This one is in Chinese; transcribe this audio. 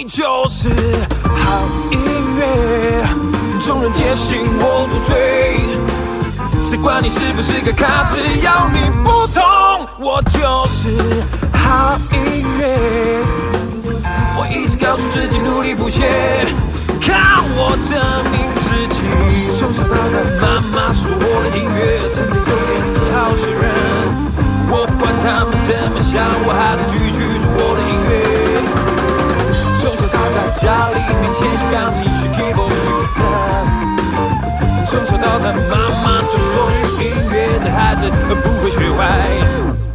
你就是好音乐，众人皆信我多醉。谁管你是不是个咖，只要你不懂，我就是好音乐。我一直告诉自己努力不懈，看我证明自己。从小到大，妈妈说我的音乐真的有点吵死人。我管他们怎么想，我还是继续做我的音乐。从小到大，家里面键是钢琴，是 keyboard， 是吉他。从小到大，妈妈就说学音乐的孩子不会学坏。